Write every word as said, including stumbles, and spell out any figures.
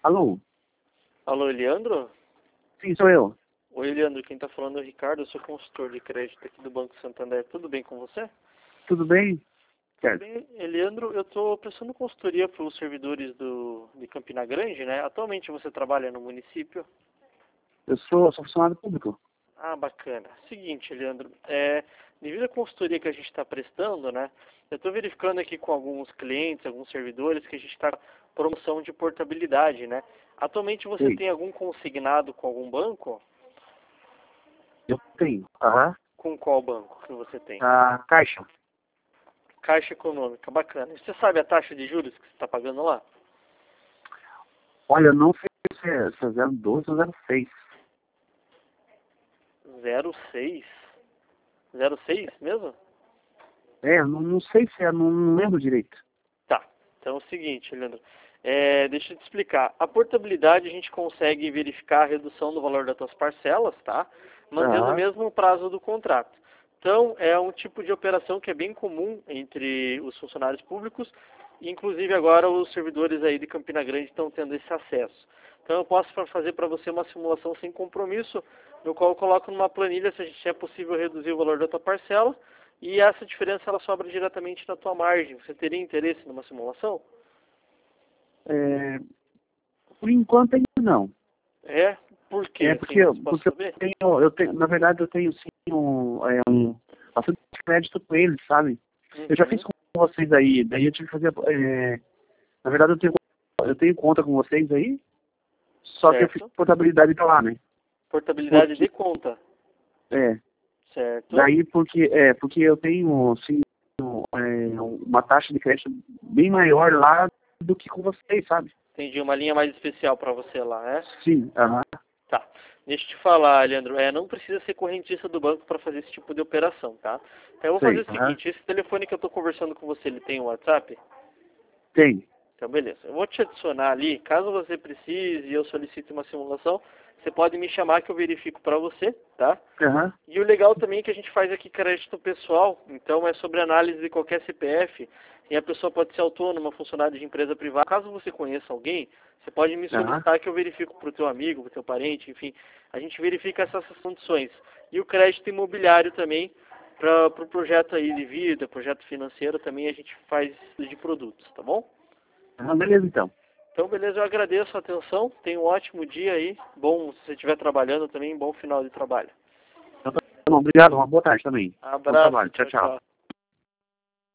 Alô? Alô, Eliandro? Sim, sou eu. Oi, Eliandro, quem está falando é o Ricardo, eu sou consultor de crédito aqui do Banco Santander. Tudo bem com você? Tudo bem? Tudo Certo. bem, Eliandro, eu estou prestando consultoria para os servidores do, de Campina Grande, né? Atualmente você trabalha no município? Eu sou, sou funcionário público. Ah, bacana. Seguinte, Leandro, é, devido à consultoria que a gente está prestando, né, eu estou verificando aqui com alguns clientes, alguns servidores, que a gente está com promoção de portabilidade, né? Atualmente você Sei. tem algum consignado com algum banco? Eu tenho. Aham. Com qual banco que você tem? A Caixa. Caixa Econômica, bacana. E você sabe a taxa de juros que você está pagando lá? Olha, eu não sei se é, se é zero doze ou zero seis. zero vírgula seis? zero vírgula seis mesmo? É, não, não sei se é, não, não lembro direito. Tá. Então é o seguinte, Leandro. É, deixa eu te explicar. A portabilidade a gente consegue verificar a redução do valor das tuas parcelas, tá? Mantendo o Aham. mesmo prazo do contrato. Então, é um tipo de operação que é bem comum entre os funcionários públicos, e inclusive agora os servidores aí de Campina Grande estão tendo esse acesso. Então, eu posso fa- fazer para você uma simulação sem compromisso, no qual eu coloco numa planilha se a gente é possível reduzir o valor da tua parcela, e essa diferença ela sobra diretamente na tua margem. Você teria interesse numa simulação? É, por enquanto ainda não. É? Por É quê? Assim, porque, você pode porque eu saber? tenho, eu tenho, na verdade eu tenho sim um, é, um bastante crédito com eles, sabe? Eu já fiz Uhum. com vocês aí, daí eu tive que fazer, é, na verdade eu tenho, eu tenho conta com vocês aí, só que eu fiz Certo. portabilidade pra lá, né? Portabilidade Porque, de conta. é, Certo. daí porque, é, porque eu tenho, assim, um, é, uma taxa de crédito bem maior lá do que com vocês, sabe? Entendi. Uma linha mais especial para você lá, é? Sim, aham, Tá. Deixa eu te falar, Leandro. É, não precisa ser correntista do banco para fazer esse tipo de operação, tá? Então eu vou fazer sei, o aham, seguinte. Esse telefone que eu estou conversando com você, ele tem o WhatsApp? tem, Então, beleza. Eu vou te adicionar ali. Caso você precise e eu solicite uma simulação, você pode me chamar que eu verifico para você, tá? aham, E o legal também é que a gente faz aqui crédito pessoal, então é sobre análise de qualquer C P F, e a pessoa pode ser autônoma, funcionário de empresa privada. Caso você conheça alguém, você pode me aham, solicitar que eu verifico para o teu amigo, para o teu parente, enfim, a gente verifica essas condições. E o crédito imobiliário também, para o pro projeto aí de vida, projeto financeiro, também a gente faz de produtos, tá bom? aham, beleza então. Então, beleza, eu agradeço a atenção, tenha um ótimo dia aí, bom, se você estiver trabalhando também, bom final de trabalho. Então, tá bom, obrigado, uma boa tarde também. Bom Abraço, trabalho, tchau, tchau, tchau. tchau.